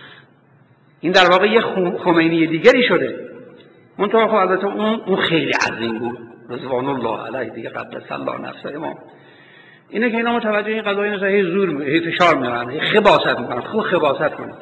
این در واقع یه خمینی دیگری شده. اون تو خب البته اون اون خیلی عظیم بود، رضوان الله علیه دیگه، قدس الله نفسه امام. اینه که اینا متوجه این قضایی نیستن، هی زور هی فشار میارن، هی خباثت میکنن، خوب خباثت کنن.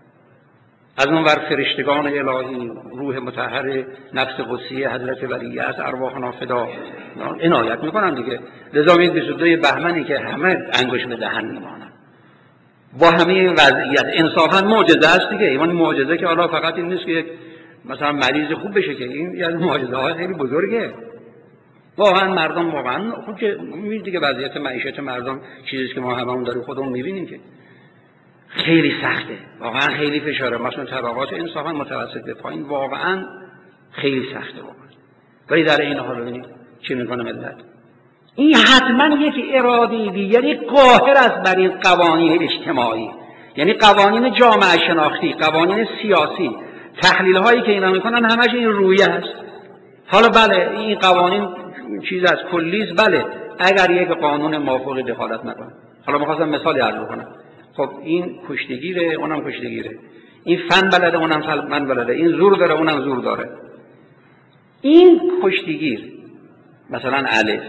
از اون ور فرشتگان الهی، روح مطهر نفس قدسی حضرت ولی است، ارواحنا فدا، عنایت میکنن دیگه. لذا این بیست و دو بهمنی که همه انگشت به دهن میمانن با همه این وضعیت، انصافا معجزه است دیگه. این معجزه که حالا فقط این نیست که مثلا مریض خوب بشه، که این یعنی معجزه های خیلی بزرگه. واقعا مردم واقعا خوب که میبینید دیگه، وضعیت معیشت مردم چیزی که ما هممون داریم خودمون میبینیم که خیلی سخته، واقعا خیلی فشاره. مثلا طبقات انصافا متوسط به پایین واقعا خیلی سخته واقعا. ولی در این حال ببینید چی میکنه ملت. این حتما یک اراده دیگری قاهر است بر این قوانین اجتماعی، یعنی قوانین جامعه شناختی، قوانین سیاسی. تحلیل هایی که اینا میکنن همش این رویه است. حالا بله این قوانین چیز از کلی است، بله اگر یک قانون موافق دخالت نکنه. حالا می‌خواستم مثالی عرض کنم. خب این کشتیگیره، اونم کشتیگیره، این فن بلده، اونم فن بلده، این زور داره، اونم زور داره. این کشتیگیر مثلا الف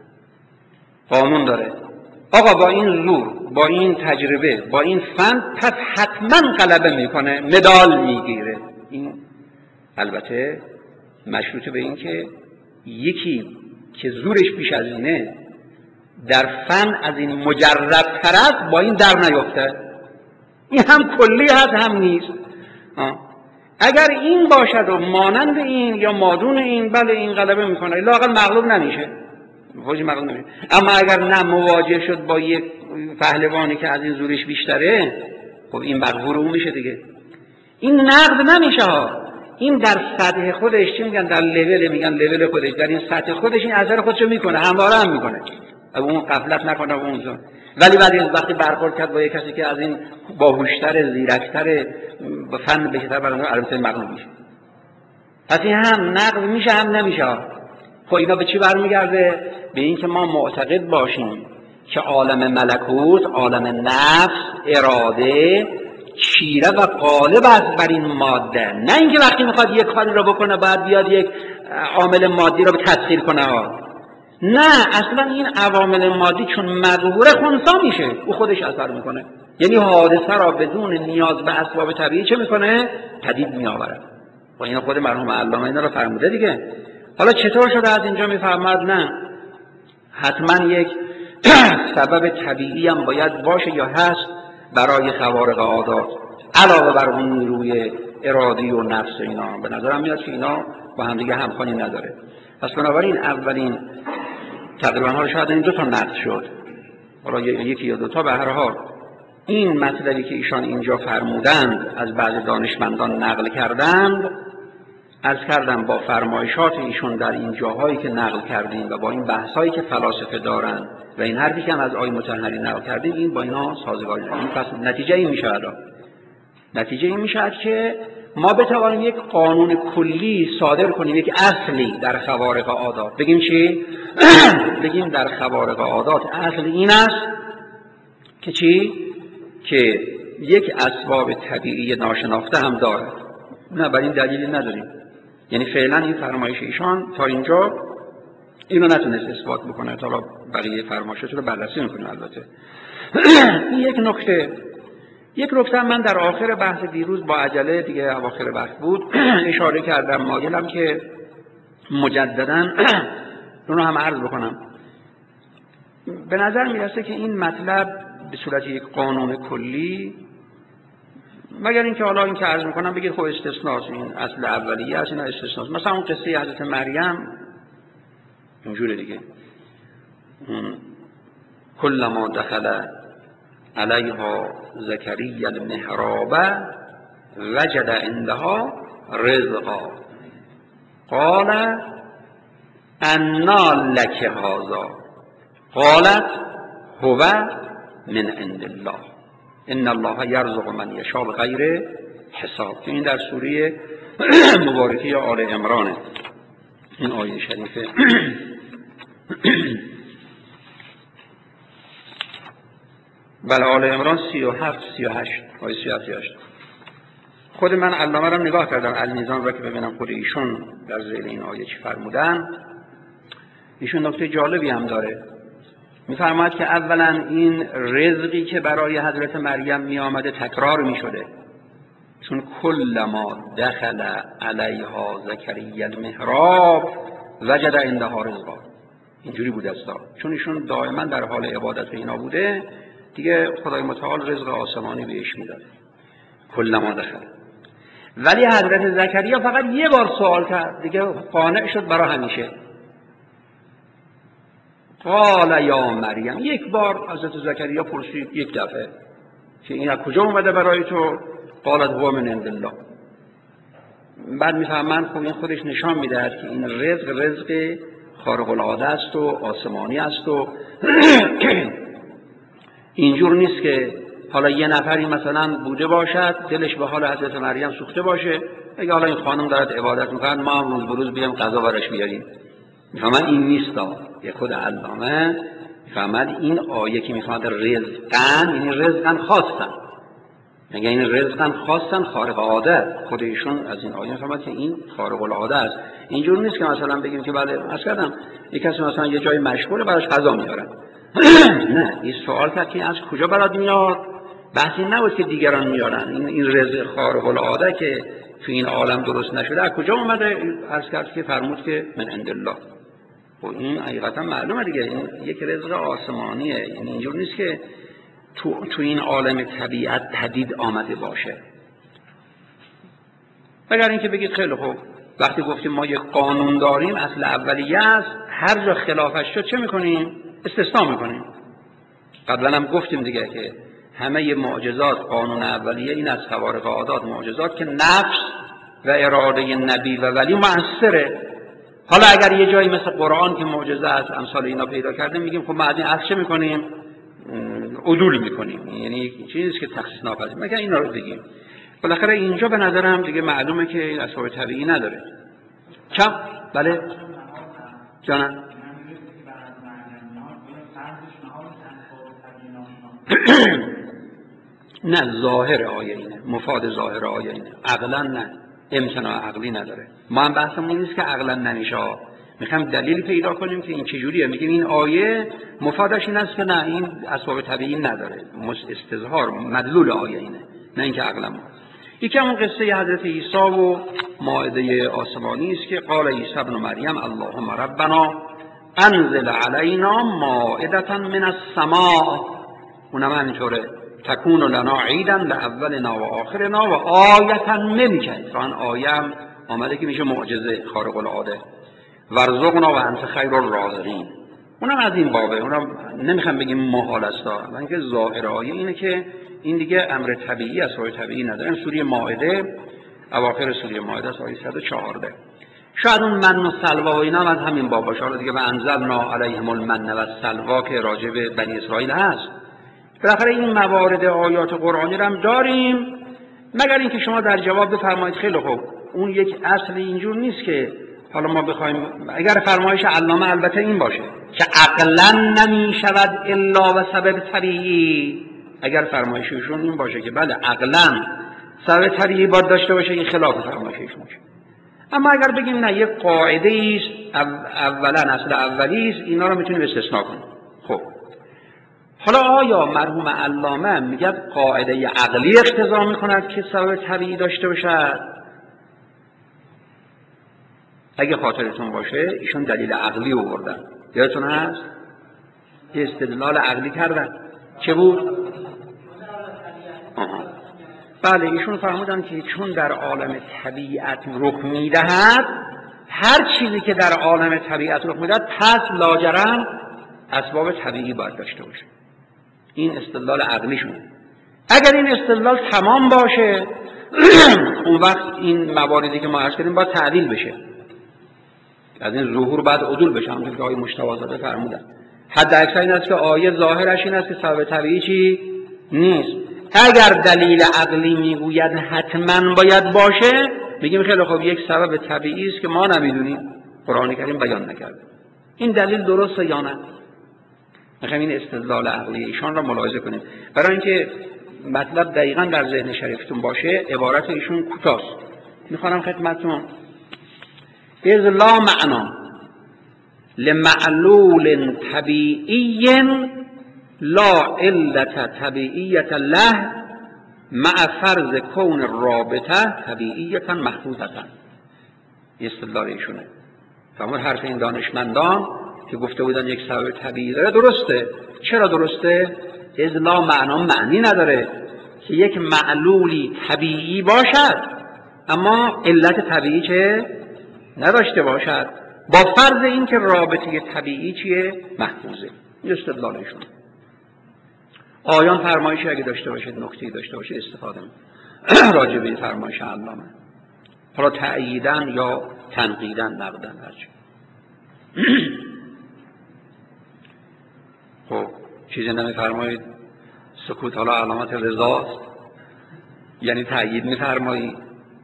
قانون داره، آقا با این زور، با این تجربه، با این فن پس حتما غلبه میکنه، مدال میگیره. این البته مشروطه به این که یکی که زورش بیش از اینه در فن از این مجرد تر است با این در نیفته. این هم کلی هست هم نیست. آه. اگر این باشد و مانند این یا مادون این، بله این غلبه میکنه، لااقل مغلوب نمیشه، فوجی مغلوب نمیشه. اما اگر نه مواجه شد با یک پهلوانی که از این زورش بیشتره، خب این مغلوب اون میشه دیگه. این نقد نمیشه ها، این در سطح خودش چی میگن، در لول میگن لول خودش، در این سطح خودش این اثر خودشو میکنه، همواره هم میکنه، اون غفلت نکنه اون زون. ولی بعد وقتی برخورد کرد با یک کسی که از این باهوشتر، زیرکتر، با فن بهتر، برای البته مغلوب میشه. پس این هم نقد میشه هم نمیشه. خب اینا به چی برمیگرده؟ به این که ما معتقد باشیم که عالم ملکوت، عالم نفس، اراده چیره و غالب است بر این ماده. نه اینکه وقتی میخواد یک کاری رو بکنه باید بیاد یک عامل مادی رو تسخیر کنه ها. نه، اصلا این عوامل مادی چون مقهور خنثی میشه، او خودش اثر میکنه. یعنی حادثه را بدون نیاز به اسباب طبیعی چه میکنه؟ پدید میآورد. و این خود مرحوم علامه اینا رو فرموده دیگه. حالا چطور شده از اینجا میفهمد؟ نه، حتما یک سبب طبیعی هم باید باشه یا هست برای خوارق عادات، علاوه بر اون نیروی ارادی و نفس. اینا به نظرم میاد که اینا با هم دیگه همخوانی نداره. پس بنابراین اولین تقریبا ها شاید این دو تا نقد شد، حالا یکی یا دو تا، به هر حال این مطلبی که ایشان اینجا فرمودند از بعض دانشمندان نقل کردند عرض کردم با فرمایشات ایشون در این جاهایی که نقل کردیم و با این بحثایی که فلاسفه دارن و این حرفی که هم از آیه مطهری نقل کردیم، این با اینا سازگار نیست. این پس نتیجه این میشه الان نتیجه این میشه که ما بتوانیم یک قانون کلی صادر کنیم، یک اصلی در خوارق عادات. بگیم چی؟ بگیم در خوارق عادات اصل این است که چی؟ که یک اسباب طبیعی ناشناخته هم دارد. نه بر این دلیلی نداریم. یعنی فعلا این فرمایش ایشان تا اینجا اینو نتونست اثبات بکنه، تا بقیه فرمایشات رو بررسی میکنیم. البته این یک نکته. یک نکته من در آخر بحث دیروز با عجله دیگه اواخر وقت بود اشاره کردم، مایلم که مجددا اونو هم عرض بکنم. به نظر میرسه که این مطلب به صورت یک قانون کلی، مگر اینکه حالا این که عرض میکنم بگید خب استثناست، این اصل اولیه است، اینا استثناست. مثلا اون قصه حضرت مریم اینجوره دیگه، کلما دخل علیها زکریا المحراب وجد عندها رزقا قال انا لک هذا قالت هو من عند الله ان الله یرزق من یشاء بغیر حساب. این در سوره مبارکه آل عمران این آیه شریفه. بله آل عمران سی و هفت سی و هشت آیه سی و هفت سی و هشت. خود من علامه را نگاه کردم المیزان را که ببینم خود ایشون در ذیل این آیه چی فرمودن. ایشون نکته جالبی هم داره، میفرماید که اولا این رزقی که برای حضرت مریم می آمده تکرار می شده، چون کلما دخل علیها زکریا المحراب وجد عندها رزقا، اینجوری بود استا، چون ایشون دائما در حال عبادت به اینا بوده دیگه، خدای متعال رزق آسمانی بهش میداد کلما دخل. ولی حضرت زکریا فقط یه بار سوال کرد دیگه قانع شد برای همیشه. قال یا مریم، یک بار حضرت زکریا پرسید یک دفعه که این از کجا اومده برای تو؟ قالت هو من عند الله. بعد میفهمن خب این خودش نشان میدهد که این رزق رزق خارق العاده است و آسمانی است و اینجور نیست که حالا یه نفری مثلا بوده باشد دلش به حال حضرت مریم سوخته باشه، اگه حالا این خانم دارد عبادت میکنن ما هم روز بروز بیام غذا براش بیاریم. میفهمن این نیست. یه خود علامه میفهمد این آیه که میفهمد رزقن یعنی رزقن خواستن، میگه این رزقن خواستن خارق عاده. خود ایشون از این آیه میفهمد که این خارق العاده است. اینجور نیست که مثلا بگیم که بله مثلا یک کسی مثلا یه جای مشغوله براش غذا میارن نه، این سوال کرد که از کجا برات میاد. بحثی نبود که دیگران میارن، این این رزق خارق العاده که تو این عالم درست نشده از کجا اومده. عرض کرد که فرمود که من عند الله. و این حقیقتا معلومه دیگه، این یک رزق آسمانیه، یعنی اینجور نیست که تو, تو این عالم طبیعت پدید آمده باشه. اگر اینکه بگید خیلی خوب وقتی گفتیم ما یک قانون داریم اصل اولیه است، هر جا خلافش شد چه میکنیم؟ استثناء میکنیم. قبلا هم گفتیم دیگه که همه معجزات قانون اولیه این از خوارق عادات، معجزات که نفس و اراده نبی و ولی مؤثره. حالا اگر یه جایی مثل قرآن که معجزه است امثال اینا پیدا کرده میگیم خب ما از این اصل چه میکنیم؟ عدول میکنیم، یعنی چیزی که تخصیص ناپذیر. مگر اینا رو بگیم. بالاخره اینجا به نظرم دیگه معلومه که این اسباب طبیعی نداره. چم؟ بله جانم نه ظاهر آیه اینه، مفاد ظاهر آیه اینه، عقلا نه، امتناع عقلی نداره. ما هم بحثمون نیست که عقلا نمیشه، میخوایم دلیل پیدا کنیم که این چجوریه. میگیم این آیه مفادش این است که نه این اسباب طبیعی نداره، استظهار مدلول آیه اینه، نه اینکه عقلا ما. یکی همون قصه حضرت عیسی و مائده آسمانی است که قال عیسی ابن مریم اللهم ربنا انزل علینا مائدة من السماء، اونم همینطوره تکون لنا عیدا لاولنا و آخرنا و آیة منک. آن آیه هم آمده که میشه معجزه خارق العاده. ورزقنا و انت خیر الرازقین، اونم از این بابه، اونم نمیخوام بگیم محال است، اینکه ظاهر آیه اینه که این دیگه امر طبیعی است، راه طبیعی نداره. سوره مائده اواخر سوره مائده آیه صد و چهارده. شاید اون من و سلوا و اینا هم از همین باب باشه. حالا دیگه و انزلنا علیهم المن و السلوا که راجع به بنی اسرائیل هست. بالاخره این موارد آیات قرآنی رو هم داریم، مگر اینکه شما در جواب بفرمایید خیلی خوب اون یک اصل اینجور نیست که حالا ما بخوایم، اگر فرمایش علامه البته این باشه که عقلا نمی شود الا و سبب طبیعی، اگر فرمایششون این باشه که بله عقلا سبب طبیعی باید داشته باشه، این خلاف فرمایششون باشه. اما اگر بگیم نه یک قاعده است، اولا اصل اولی است، اینا رو میتونیم استثناء کنیم. خب حالا آیا مرحوم علامه میگه قاعده عقلی اقتضا میکند که سبب طبیعی داشته باشد؟ اگه خاطرتون باشه ایشون دلیل عقلی آوردن، یادتون هست؟ یه استدلال عقلی کردن. چه بود؟ آها. بله ایشون فرمودن که چون در عالم طبیعت رخ میدهد، هر چیزی که در عالم طبیعت رخ میدهد پس لاجرم اسباب طبیعی باید داشته باشه. این استدلال عقلیشون. اگر این استدلال تمام باشه اون وقت این مواردی که ما عرض کردیم باید تعدیل بشه، از این ظهور بعد عدول بشه، همونطور که آیه مجتبی زاده فرمودن. حد اکثر این است که آیه ظاهرش این است که سبب طبیعی چی نیست. اگر دلیل عقلی میگوید حتما باید باشه، میگیم خیلی خوب یک سبب طبیعی است که ما نمیدونیم، قرآن کریم بیان نکرده. این دلیل درسته یا نه؟ میخوایم این استدلال عقلی ایشان را ملاحظه کنیم برای اینکه مطلب دقیقاً در ذهن شریفتون باشه. عبارت ایشون کوتاست، میخوام خدمتتون. اذ لا معنا لمعلول طبیعی لا علت طبیعیت له مع فرض کون رابطه طبیعیت محفوظه. استدلال ایشونه. فرمود حرف این دانشمندان که گفته بودن یک سبب طبیعی داره درسته. چرا درسته؟ اذ لا معنا معنی نداره که یک معلولی طبیعی باشد اما علت طبیعی چه نداشته باشد، با فرض این که رابطه طبیعی چیه محفوظه. این استدلالشون. آیان فرمایشی اگه داشته باشید، نکته‌ای داشته باشید استفاده کنید راجع به فرمایش علامه، حالا تأییدن یا تنقیدن نقدن هرچی. خب چیزی نمیفرمایید سکوت حالا علامت رضاست، یعنی تأیید میفرمایید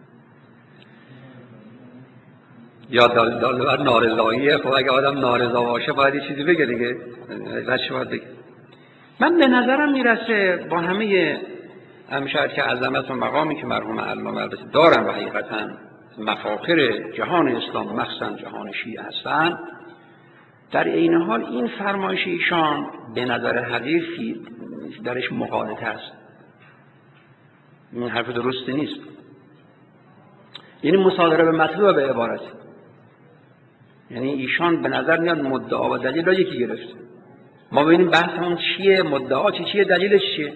یا دال دال بعد نارضاییه. خب اگه آدم نارضا باشه باید یه چیزی بگه دیگه، بچه باید بگه. من به نظرم میرسه با همه همشاید که عظمت و مقامی که مرحوم علامه البته دارن و حقیقتا مفاخر جهان اسلام مخصوصا جهان شیعه هستن، در این حال این فرمایش ایشان به نظر حقیقی درش مغالطه است. این حرف درستی نیست، یعنی مصادره به مطلوب به عبارت. یعنی ایشان به نظر میاد مدعا و دلیل را یکی گرفت. ما ببینیم بحثمون چیه، مدعا چی چیه، دلیلش چیه.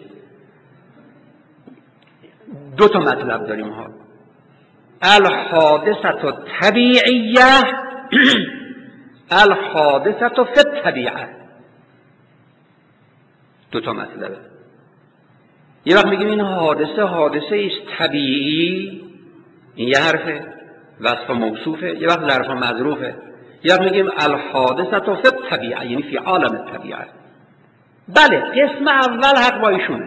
دو تا مطلب داریم ها. الحادثه طبیعیه الحادثه فی الطبیعه. دو تا مطلبه. یه وقت میگیم این حادثه حادثه است طبیعی، این یه حرفه وصف موصوفه، یه وقت ظرف مظروفه. یه وقت میگیم الحادثه فی الطبیعه یعنی فی عالم الطبیعه. بله قسم اول حق با ایشونه.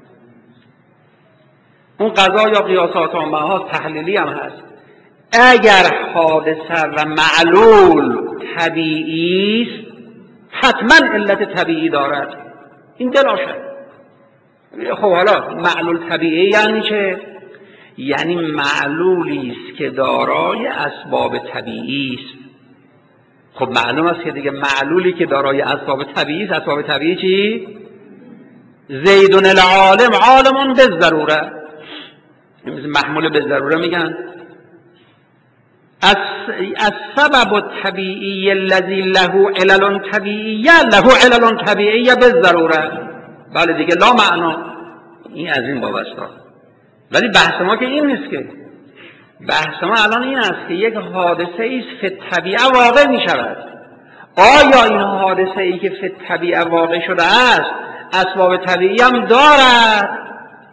اون قضا یا قیاسات و محاض تحلیلی هم هست. اگر حادثه و معلول طبیعی است حتما علت طبیعی دارد، این دلاشه. خب حالا معلول طبیعی یعنی چه؟ یعنی معلولی است که دارای اسباب طبیعی است. خب معلوم است که دیگه معلولی که دارای اسباب طبیعی است، اسباب طبیعی چی؟ زیدون العالم عالمون بالضروره، مثل محمول بالضروره میگن. السبب الطبیعی الذی له علل طبیعیه له علل طبیعیه بالضروره. بله دیگه لا معنا، این از این وابسته. ولی بحث ما که این نیست، که بحث ما الان این است که یک حادثه ای است فی الطبیعه واقع می شود. آیا این حادثه ای که فی الطبیعه واقع شده است اسباب طبیعی هم دارد؟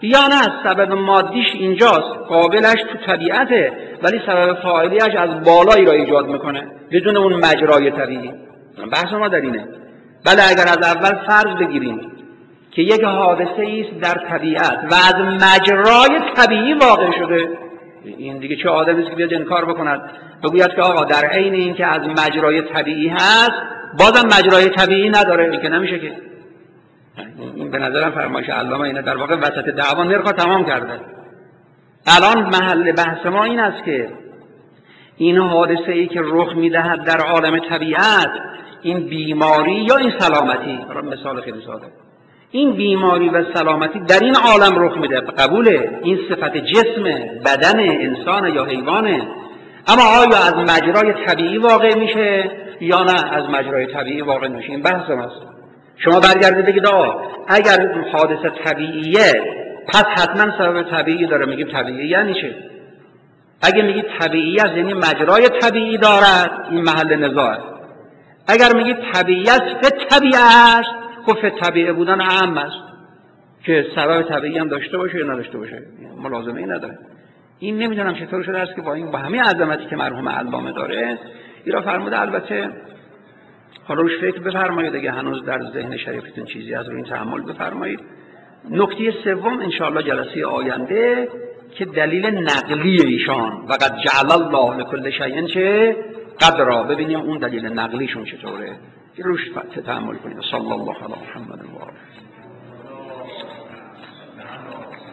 یا نه سبب مادیش اینجاست، قابلش تو طبیعته، ولی سبب فاعلیش از بالایی را ایجاد میکنه بدون اون مجرای طبیعی. بحث ما در اینه. بله اگر از اول فرض بگیریم که یک حادثه است در طبیعت و از مجرای طبیعی واقع شده، این دیگه چه آدمی است که بیاد انکار بکند بگوید که آقا در عین این که از مجرای طبیعی هست بازم مجرای طبیعی نداره، این که نمیشه که. این به نظرم فرمایش علامه اینه در واقع وسط دعوا نرخ تمام کرده. الان محل بحث ما این است که این حادثه ای که رخ میدهد در عالم طبیعت، این بیماری یا این سلامتی، مثال خیلی ساده، این بیماری و سلامتی در این عالم رخ میده، قبوله، این صفت جسم بدن انسان یا حیوانه، اما آیا از مجرای طبیعی واقع میشه یا نه از مجرای طبیعی واقع نمیشه؟ این بحث ماست. شما برگردید بگید آقا اگر حادثه طبیعیه پس حتما سبب طبیعی داره، میگیم طبیعی یعنی چه؟ اگه میگید طبیعی است یعنی مجرای طبیعی دارد، این محل نزاعه. اگر میگید طبیعی است فی طبیعه است، خب فی طبیعه بودن اهم است که سبب طبیعی هم داشته باشه یا نداشته باشه، ملازمه ای نداره. این نمیدونم چطور شده است که با این با همه عظمتی که مرحوم علامه داره ایرا فرموده. البته حالا روش فکر بفرمایید، اگه هنوز در ذهن شریفتون چیزی از روی این تأمل بفرمایید. نکته سوم انشاءالله جلسه آینده که دلیل نقلی ایشان وقد جعل الله لكل شیء چه قدرا، ببینیم اون دلیل نقلیشون چطوره، که روش تأمل کنید. صلی الله علی محمد و آله.